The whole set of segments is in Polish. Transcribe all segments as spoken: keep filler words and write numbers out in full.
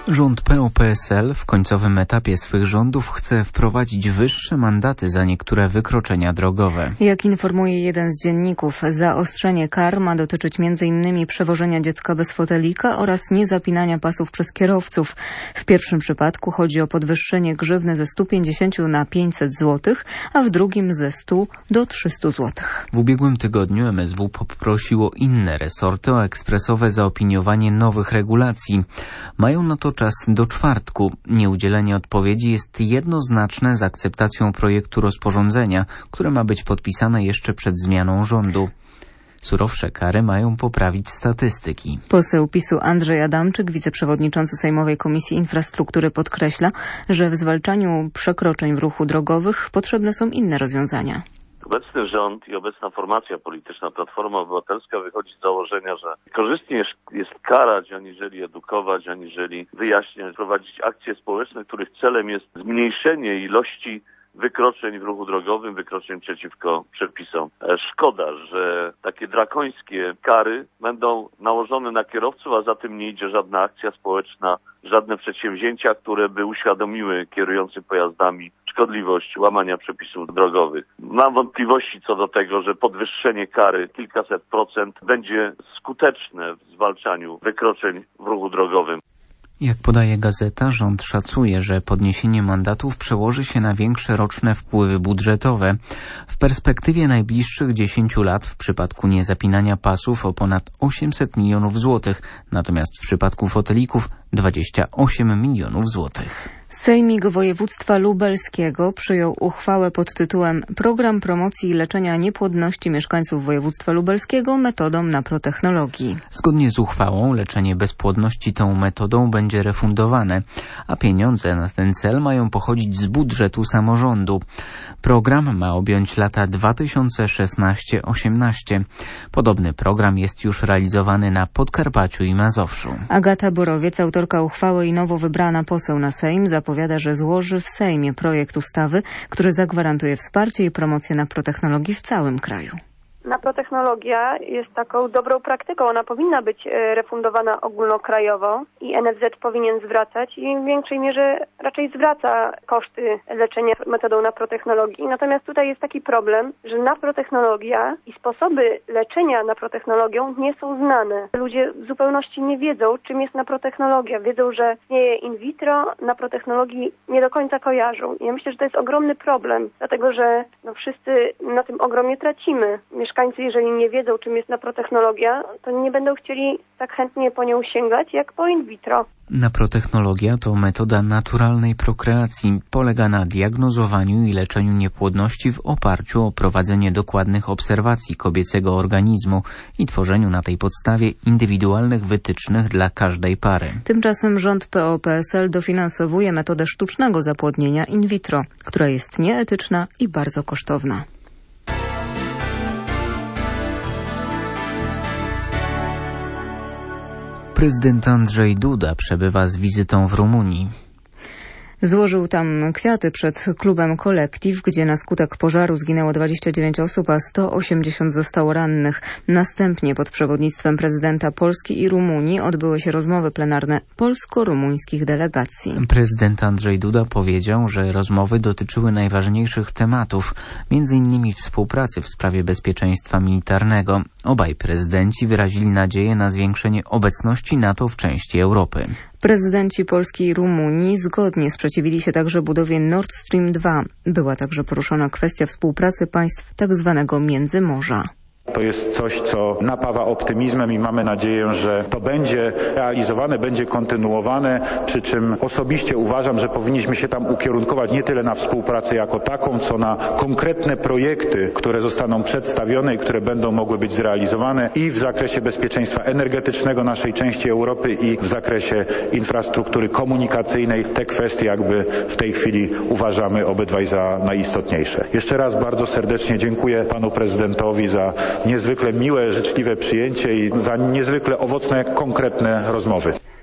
Rząd P O P S L w końcowym etapie swych rządów chce wprowadzić wyższe mandaty za niektóre wykroczenia drogowe. Jak informuje jeden z dzienników, zaostrzenie kar ma dotyczyć między innymi przewożenia dziecka bez fotelika oraz niezapinania pasów przez kierowców. W pierwszym przypadku chodzi o podwyższenie grzywny ze stu pięćdziesięciu na pięćset złotych, a w drugim ze stu do trzystu złotych. W ubiegłym tygodniu M S W poprosiło inne resorty o ekspresowe zaopiniowanie nowych regulacji. Mają na to czas do czwartku. Nieudzielenie odpowiedzi jest jednoznaczne z akceptacją projektu rozporządzenia, które ma być podpisane jeszcze przed zmianą rządu. Surowsze kary mają poprawić statystyki. Poseł PiSu Andrzej Adamczyk, wiceprzewodniczący Sejmowej Komisji Infrastruktury, podkreśla, że w zwalczaniu przekroczeń w ruchu drogowych potrzebne są inne rozwiązania. Obecny rząd i obecna formacja polityczna Platforma Obywatelska wychodzi z założenia, że korzystnie jest karać, aniżeli edukować, aniżeli wyjaśniać, prowadzić akcje społeczne, których celem jest zmniejszenie ilości wykroczeń w ruchu drogowym, wykroczeń przeciwko przepisom. Szkoda, że takie drakońskie kary będą nałożone na kierowców, a za tym nie idzie żadna akcja społeczna, żadne przedsięwzięcia, które by uświadomiły kierującym pojazdami szkodliwość łamania przepisów drogowych. Mam wątpliwości co do tego, że podwyższenie kary kilkaset procent będzie skuteczne w zwalczaniu wykroczeń w ruchu drogowym. Jak podaje gazeta, rząd szacuje, że podniesienie mandatów przełoży się na większe roczne wpływy budżetowe. W perspektywie najbliższych dziesięciu lat w przypadku niezapinania pasów o ponad osiemset milionów złotych, natomiast w przypadku fotelików dwadzieścia osiem milionów złotych. Sejmik Województwa Lubelskiego przyjął uchwałę pod tytułem Program promocji i leczenia niepłodności mieszkańców województwa lubelskiego metodą naprotechnologii. Zgodnie z uchwałą leczenie bezpłodności tą metodą będzie refundowane, a pieniądze na ten cel mają pochodzić z budżetu samorządu. Program ma objąć lata dwa tysiące szesnasty do osiemnastego. Podobny program jest już realizowany na Podkarpaciu i Mazowszu. Agata Borowiec, autorka uchwały i nowo wybrana poseł na Sejm, zapowiada, że złoży w Sejmie projekt ustawy, który zagwarantuje wsparcie i promocję naprotechnologii w całym kraju. Naprotechnologia jest taką dobrą praktyką. Ona powinna być refundowana ogólnokrajowo i N F Z powinien zwracać i w większej mierze raczej zwraca koszty leczenia metodą naprotechnologii. Natomiast tutaj jest taki problem, że naprotechnologia i sposoby leczenia naprotechnologią nie są znane. Ludzie w zupełności nie wiedzą, czym jest naprotechnologia. Wiedzą, że istnieje in vitro, naprotechnologii nie do końca kojarzą. I ja myślę, że to jest ogromny problem, dlatego że no, wszyscy na tym ogromnie tracimy. Mieszkańcy, jeżeli nie wiedzą, czym jest naprotechnologia, to nie będą chcieli tak chętnie po nią sięgać, jak po in vitro. Naprotechnologia to metoda naturalnej prokreacji. Polega na diagnozowaniu i leczeniu niepłodności w oparciu o prowadzenie dokładnych obserwacji kobiecego organizmu i tworzeniu na tej podstawie indywidualnych wytycznych dla każdej pary. Tymczasem rząd P O P S L dofinansowuje metodę sztucznego zapłodnienia in vitro, która jest nieetyczna i bardzo kosztowna. Prezydent Andrzej Duda przebywa z wizytą w Rumunii. Złożył tam kwiaty przed klubem Kolektyw, gdzie na skutek pożaru zginęło dwadzieścia dziewięć osób, a sto osiemdziesiąt zostało rannych. Następnie pod przewodnictwem prezydenta Polski i Rumunii odbyły się rozmowy plenarne polsko-rumuńskich delegacji. Prezydent Andrzej Duda powiedział, że rozmowy dotyczyły najważniejszych tematów, między innymi współpracy w sprawie bezpieczeństwa militarnego. Obaj prezydenci wyrazili nadzieję na zwiększenie obecności NATO w części Europy. Prezydenci Polski i Rumunii zgodnie sprzeciwili się także budowie Nord Stream dwa. Była także poruszona kwestia współpracy państw tzw. Międzymorza. To jest coś, co napawa optymizmem i mamy nadzieję, że to będzie realizowane, będzie kontynuowane, przy czym osobiście uważam, że powinniśmy się tam ukierunkować nie tyle na współpracę jako taką, co na konkretne projekty, które zostaną przedstawione i które będą mogły być zrealizowane i w zakresie bezpieczeństwa energetycznego naszej części Europy i w zakresie infrastruktury komunikacyjnej. Te kwestie jakby w tej chwili uważamy obydwaj za najistotniejsze. Jeszcze raz bardzo serdecznie dziękuję panu prezydentowi za niezwykle miłe, życzliwe przyjęcie i za niezwykle owocne, konkretne rozmowy.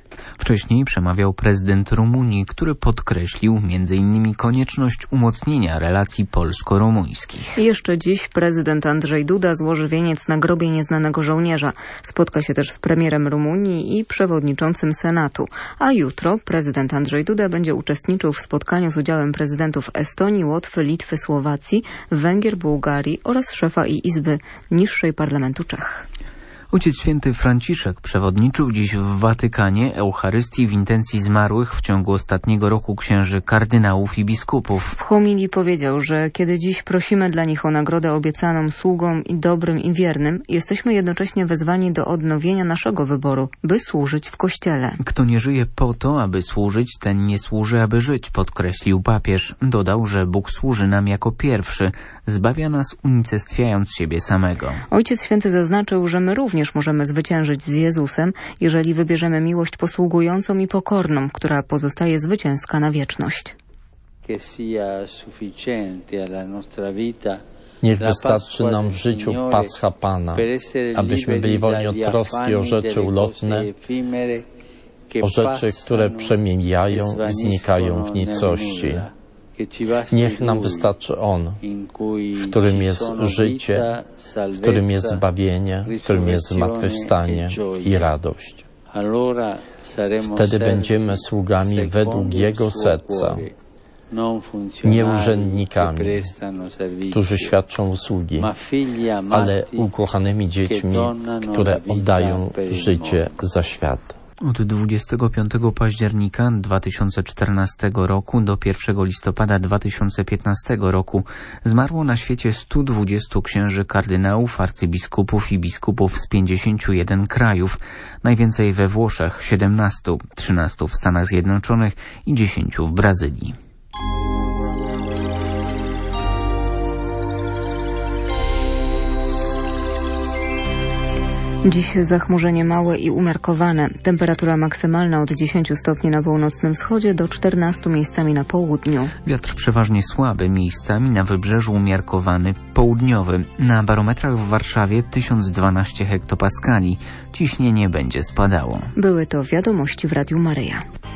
Wcześniej przemawiał prezydent Rumunii, który podkreślił między innymi konieczność umocnienia relacji polsko-rumuńskich. Jeszcze dziś prezydent Andrzej Duda złoży wieniec na grobie nieznanego żołnierza. Spotka się też z premierem Rumunii i przewodniczącym Senatu. A jutro prezydent Andrzej Duda będzie uczestniczył w spotkaniu z udziałem prezydentów Estonii, Łotwy, Litwy, Słowacji, Węgier, Bułgarii oraz szefa i Izby Niższej Parlamentu Czech. Ojciec Święty Franciszek przewodniczył dziś w Watykanie Eucharystii w intencji zmarłych w ciągu ostatniego roku księży kardynałów i biskupów. W homilii powiedział, że kiedy dziś prosimy dla nich o nagrodę obiecaną sługom i dobrym i wiernym, jesteśmy jednocześnie wezwani do odnowienia naszego wyboru, by służyć w Kościele. Kto nie żyje po to, aby służyć, ten nie służy, aby żyć, podkreślił papież. Dodał, że Bóg służy nam jako pierwszy, zbawia nas unicestwiając siebie samego. Ojciec Święty zaznaczył, że my również możemy zwyciężyć z Jezusem, jeżeli wybierzemy miłość posługującą i pokorną, która pozostaje zwycięska na wieczność. Niech wystarczy nam w życiu Pascha Pana, abyśmy byli wolni od troski o rzeczy ulotne, o rzeczy, które przemijają i znikają w nicości. Niech nam wystarczy On, w którym jest życie, w którym jest zbawienie, w którym jest zmartwychwstanie i radość. Wtedy będziemy sługami według Jego serca, nie urzędnikami, którzy świadczą usługi, ale ukochanymi dziećmi, które oddają życie za świat. Od dwudziestego piątego października dwa tysiące czternastego roku do pierwszego listopada dwa tysiące piętnastego roku zmarło na świecie stu dwudziestu księży kardynałów, arcybiskupów i biskupów z pięćdziesięciu jeden krajów, najwięcej we Włoszech siedemnastu, trzynastu w Stanach Zjednoczonych i dziesięciu w Brazylii. Dziś zachmurzenie małe i umiarkowane. Temperatura maksymalna od dziesięciu stopni na północnym wschodzie do czternastu miejscami na południu. Wiatr przeważnie słaby, miejscami na wybrzeżu umiarkowany, południowy. Na barometrach w Warszawie tysiąc dwanaście hektopaskali. Ciśnienie będzie spadało. Były to wiadomości w Radiu Maryja.